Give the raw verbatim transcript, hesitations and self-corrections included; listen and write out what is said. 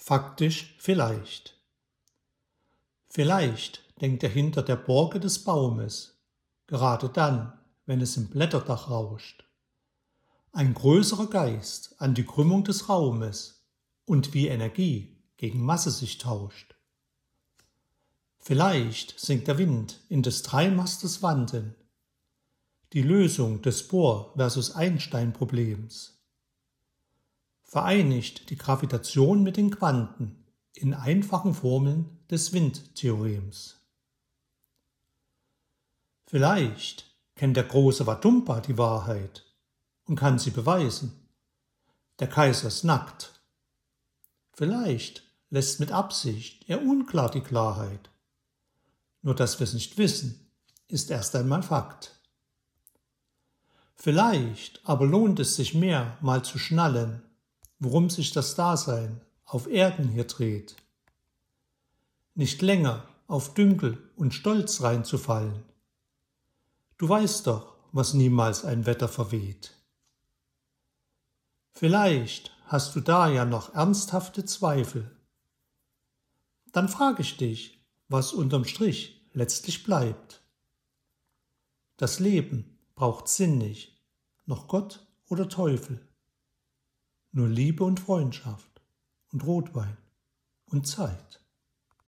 Faktisch vielleicht. Vielleicht denkt er hinter der Borke des Baumes, gerade dann, wenn es im Blätterdach rauscht. Ein größerer Geist an die Krümmung des Raumes und wie Energie gegen Masse sich tauscht. Vielleicht singt der Wind in des Dreimastes Wanden, die Lösung des Bohr versus Einstein-Problems. Vereinigt die Gravitation mit den Quanten in einfachen Formeln des Windtheorems. Vielleicht kennt der große Watumpa die Wahrheit und kann sie beweisen. Der Kaiser ist nackt. Vielleicht lässt mit Absicht er unklar die Klarheit. Nur dass wir es nicht wissen, ist erst einmal Fakt. Vielleicht aber lohnt es sich mehr, mal zu schnallen, worum sich das Dasein auf Erden hier dreht. Nicht länger auf Dünkel und Stolz reinzufallen. Du weißt doch, was niemals ein Wetter verweht. Vielleicht hast du da ja noch ernsthafte Zweifel. Dann frage ich dich, was unterm Strich letztlich bleibt. Das Leben braucht Sinn nicht, noch Gott oder Teufel. Nur Liebe und Freundschaft und Rotwein und Zeit.